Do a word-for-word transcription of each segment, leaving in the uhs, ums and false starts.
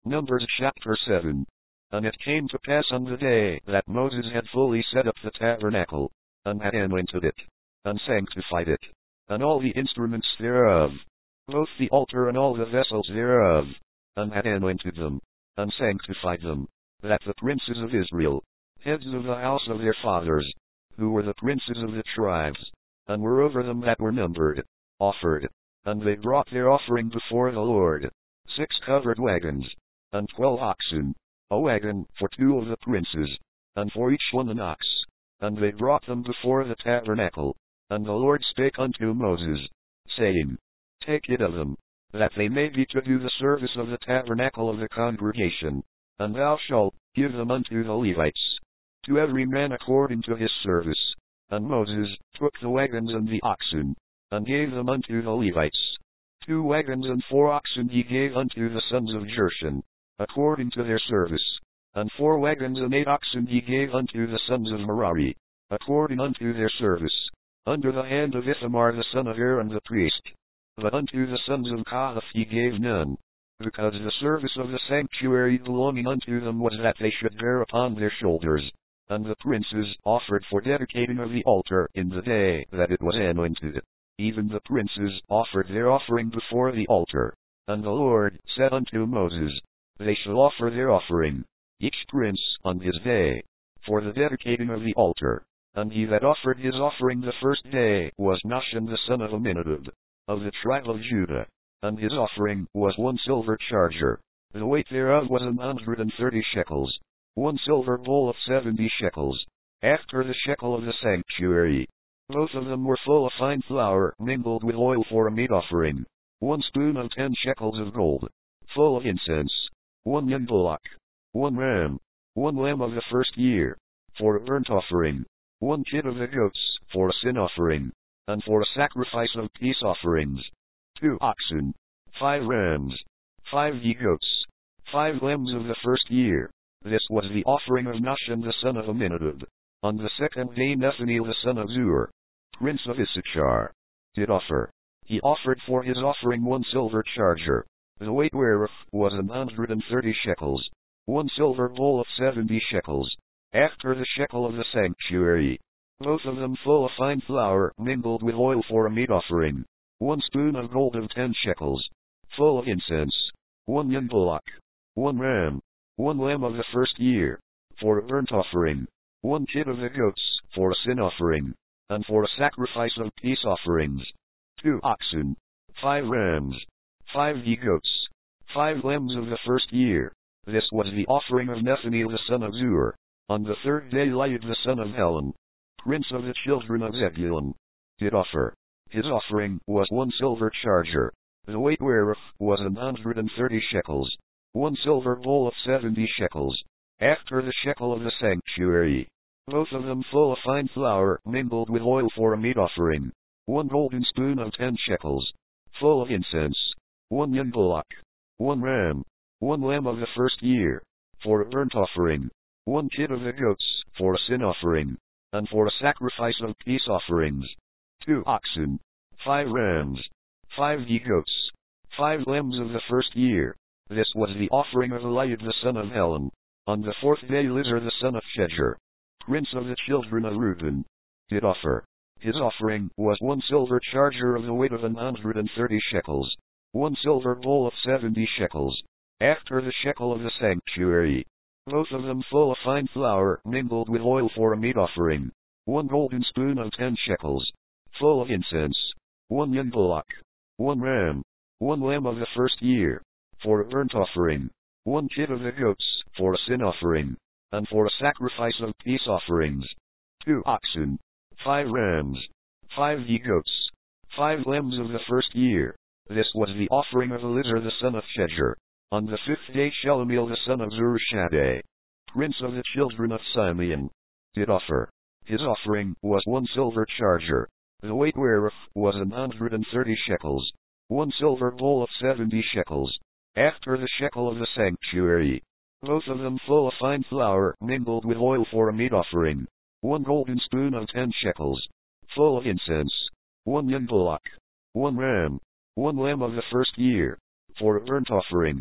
Numbers chapter seven. And it came to pass on the day that Moses had fully set up the tabernacle, and had anointed it, and sanctified it, and all the instruments thereof, both the altar and all the vessels thereof, and had anointed them, and sanctified them, that the princes of Israel, heads of the house of their fathers, who were the princes of the tribes, and were over them that were numbered, offered, and they brought their offering before the Lord, six covered wagons, and twelve oxen, a wagon for two of the princes, and for each one an ox, and they brought them before the tabernacle. And the Lord spake unto Moses, saying, Take it of them, that they may be to do the service of the tabernacle of the congregation, and thou shalt give them unto the Levites, to every man according to his service. And Moses took the wagons and the oxen, and gave them unto the Levites. Two wagons and four oxen he gave unto the sons of Gershon, according to their service, and four wagons and eight oxen he gave unto the sons of Merari, according unto their service, under the hand of Ithamar the son of Aaron the priest. But unto the sons of Kohath he gave none, because the service of the sanctuary belonging unto them was that they should bear upon their shoulders. And the princes offered for dedicating of the altar in the day that it was anointed. Even the princes offered their offering before the altar. And the Lord said unto Moses, They shall offer their offering, each prince on his day, for the dedicating of the altar. And he that offered his offering the first day was Nahshon the son of Amminadab, of the tribe of Judah. And his offering was one silver charger, the weight thereof was an hundred and thirty shekels, one silver bowl of seventy shekels, after the shekel of the sanctuary. Both of them were full of fine flour mingled with oil for a meat offering, one spoon of ten shekels of gold, full of incense, one young bullock, one ram, one lamb of the first year, for a burnt offering, one kid of the goats, for a sin offering, and for a sacrifice of peace offerings, two oxen, five rams, five ye-goats, five lambs of the first year. This was the offering of Nahshon the son of Amminadab. On the second day Nethanel the son of Zur, prince of Issachar, did offer. He offered for his offering one silver charger, the weight whereof was an hundred and thirty shekels, one silver bowl of seventy shekels, after the shekel of the sanctuary, both of them full of fine flour mingled with oil for a meat offering, one spoon of gold of ten shekels, full of incense, one young bullock, one ram, one lamb of the first year, for a burnt offering, one kid of the goats, for a sin offering, and for a sacrifice of peace offerings, two oxen, five rams, five ye-goats, five lambs of the first year. This was the offering of Nethanel the son of Zur. On the third day Eliab the son of Helon, prince of the children of Zebulun, did offer. His offering was one silver charger, the weight whereof was an hundred and thirty shekels, one silver bowl of seventy shekels, after the shekel of the sanctuary, both of them full of fine flour mingled with oil for a meat offering, one golden spoon of ten shekels, full of incense, one young bullock, one ram, one lamb of the first year, for a burnt offering, one kid of the goats, for a sin offering, and for a sacrifice of peace offerings, two oxen, five rams, five ye-goats, five lambs of the first year. This was the offering of Eliab the son of Helon. On the fourth day Elizur the son of Shedeur, prince of the children of Reuben, did offer. His offering was one silver charger of the weight of an hundred and thirty shekels, one silver bowl of seventy shekels, after the shekel of the sanctuary, both of them full of fine flour mingled with oil for a meat offering, one golden spoon of ten shekels, full of incense, one young bullock, one ram, one lamb of the first year, for a burnt offering, one kid of the goats, for a sin offering, and for a sacrifice of peace offerings, two oxen, five rams, five ye-goats, five lambs of the first year. This was the offering of Elizur the son of Shedeur. On the fifth day Shelumiel the son of Zurishaddai, prince of the children of Simeon, did offer. His offering was one silver charger, the weight whereof was an hundred and thirty shekels, one silver bowl of seventy shekels, after the shekel of the sanctuary, both of them full of fine flour mingled with oil for a meat offering, one golden spoon of ten shekels, full of incense, one young bullock, one ram, one lamb of the first year, for a burnt offering,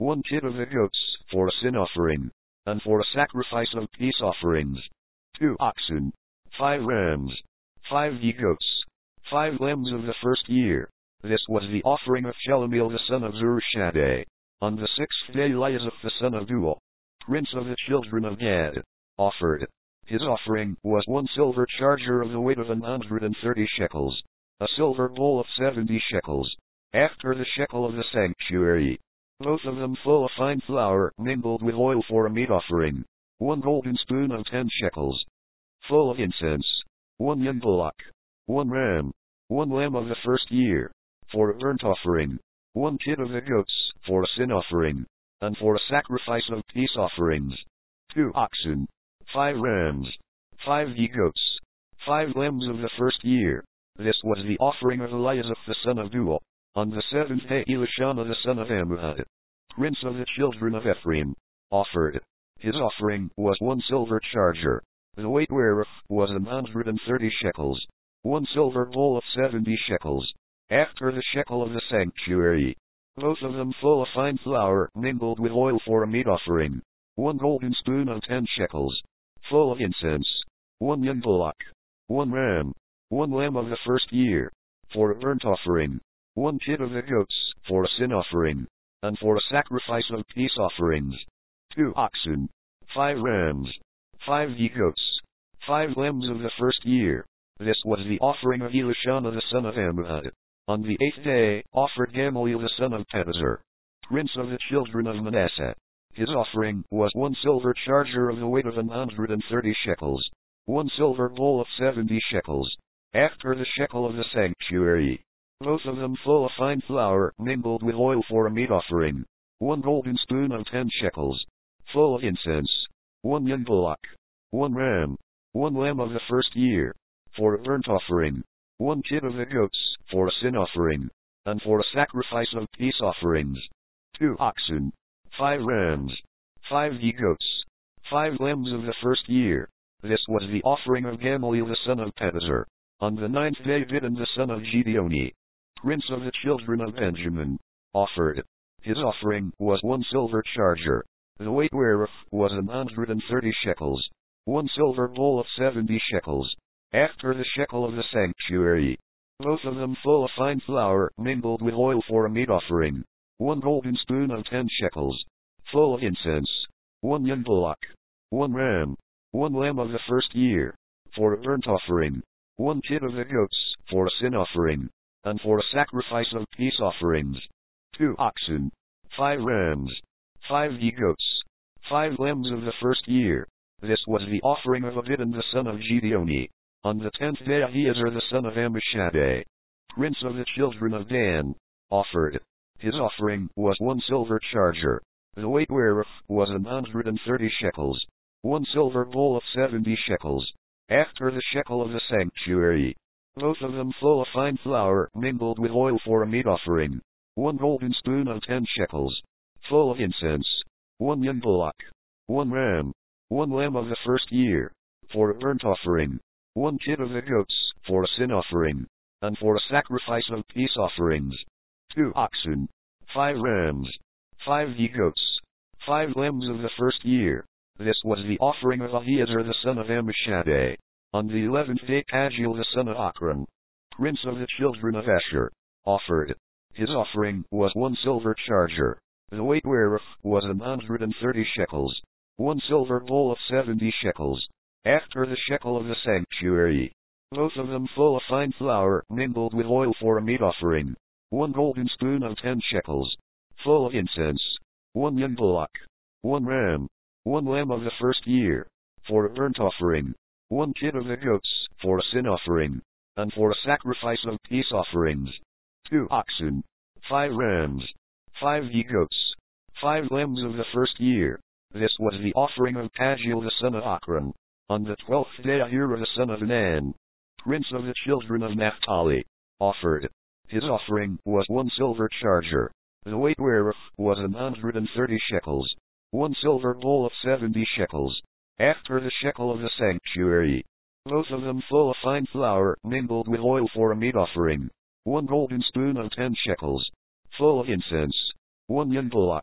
one kid of the goats, for a sin offering, and for a sacrifice of peace offerings, two oxen, five rams, five ye-goats, five lambs of the first year. This was the offering of Shelumiel the son of Zurishaddai. On the sixth day Eliasaph the son of Duel, prince of the children of Gad, offered. His offering was one silver charger of the weight of an hundred and thirty shekels, a silver bowl of seventy shekels, after the shekel of the sanctuary, both of them full of fine flour mingled with oil for a meat offering, one golden spoon of ten shekels, full of incense, one young bullock, one ram, one lamb of the first year, for a burnt offering, one kid of the goats, for a sin offering, and for a sacrifice of peace offerings, two oxen, five rams, five ye-goats, five lambs of the first year. This was the offering of Eliasaph the son of Duel. On the seventh day Elishama the son of Ammihud, prince of the children of Ephraim, offered. His offering was one silver charger, the weight whereof was an hundred and thirty shekels, one silver bowl of seventy shekels, after the shekel of the sanctuary, both of them full of fine flour mingled with oil for a meat offering, one golden spoon of ten shekels, full of incense, one young bullock, one ram, one lamb of the first year, for a burnt offering, one kid of the goats, for a sin offering, and for a sacrifice of peace offerings, two oxen, five rams, five ye-goats, five lambs of the first year. This was the offering of Elishama the son of Ammihud. On the eighth day, offered Gamaliel the son of Pedazur, prince of the children of Manasseh. His offering was one silver charger of the weight of an hundred and thirty shekels, one silver bowl of seventy shekels, after the shekel of the sanctuary, both of them full of fine flour mingled with oil for a meat offering, one golden spoon of ten shekels, full of incense, one young bullock, one ram, one lamb of the first year, for a burnt offering, one kid of the goats, for a sin offering, and for a sacrifice of peace offerings, two oxen, five rams, five ye-goats, five lambs of the first year. This was the offering of Gamaliel the son of Pedazur. On the ninth day Gideon the son of Gideoni, prince of the children of Benjamin, offered. His offering was one silver charger, the weight whereof was an hundred and thirty shekels, one silver bowl of seventy shekels, after the shekel of the sanctuary, both of them full of fine flour mingled with oil for a meat offering, one golden spoon of ten shekels, full of incense, one young bullock, one ram, one lamb of the first year, for a burnt offering, one kid of the goats, for a sin offering, and for a sacrifice of peace offerings, two oxen, five rams, five ye-goats, five lambs of the first year. This was the offering of Abidan the son of Gideoni. On the tenth day Ahiezer the son of Ammishaddai, prince of the children of Dan, offered. His offering was one silver charger, the weight whereof was an hundred and thirty shekels, one silver bowl of seventy shekels, after the shekel of the sanctuary, both of them full of fine flour mingled with oil for a meat offering, one golden spoon of ten shekels, full of incense, one young bullock, one ram, one lamb of the first year, for a burnt offering, one kid of the goats, for a sin offering, and for a sacrifice of peace offerings, two oxen, five rams, five ye-goats, five lambs of the first year. This was the offering of Ahiezer the son of Ammishaddai. On the eleventh day Pagiel the son of Akram, prince of the children of Asher, offered. His offering was one silver charger, the weight whereof was an hundred and thirty shekels, one silver bowl of seventy shekels, after the shekel of the sanctuary, both of them full of fine flour mingled with oil for a meat offering, one golden spoon of ten shekels, full of incense, one young bullock, one ram, one lamb of the first year, for a burnt offering, one kid of the goats, for a sin offering, and for a sacrifice of peace offerings, two oxen, five rams, five ye-goats, five lambs of the first year. This was the offering of Pagiel the son of Akram. On the twelfth day Ahira the son of Anan, prince of the children of Naphtali, offered. His offering was one silver charger, the weight whereof was an hundred and thirty shekels, one silver bowl of seventy shekels, after the shekel of the sanctuary, both of them full of fine flour mingled with oil for a meat offering, one golden spoon of ten shekels, full of incense, one young bullock,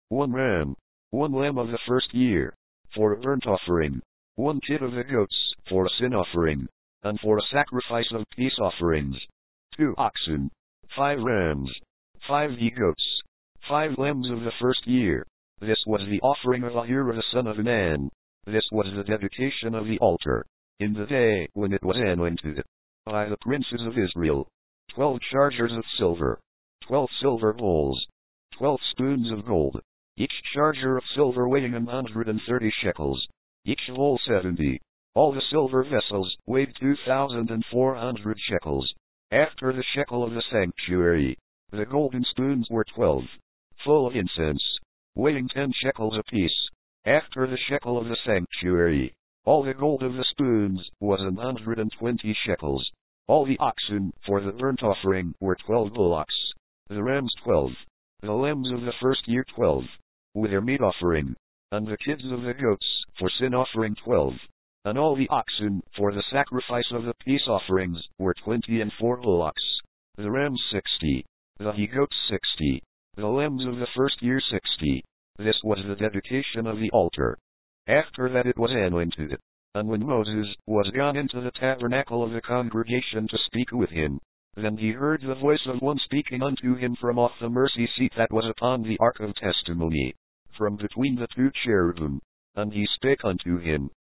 one ram, one lamb of the first year, for a burnt offering, one kid of the goats, for a sin offering, and for a sacrifice of peace offerings, two oxen, five rams, five he-goats, five lambs of the first year. This was the offering of Ahira the son of Enan. This was the dedication of the altar, in the day when it was anointed, by the princes of Israel. Twelve chargers of silver, twelve silver bowls, twelve spoons of gold, each charger of silver weighing a hundred and thirty shekels, each bowl seventy. All the silver vessels weighed two thousand and four hundred shekels. After the shekel of the sanctuary, the golden spoons were twelve, full of incense, weighing ten shekels apiece. After the shekel of the sanctuary, all the gold of the spoons was an hundred and twenty shekels. All the oxen for the burnt offering were twelve bullocks, the rams twelve, the lambs of the first year twelve, with their meat offering, and the kids of the goats for sin offering twelve. And all the oxen for the sacrifice of the peace offerings were twenty and four bullocks, the rams sixty, the he-goats sixty, the lambs of the first year sixty. This was the dedication of the altar. After that it was anointed. And when Moses was gone into the tabernacle of the congregation to speak with him, then he heard the voice of one speaking unto him from off the mercy seat that was upon the ark of testimony, from between the two cherubim. And he spake unto him,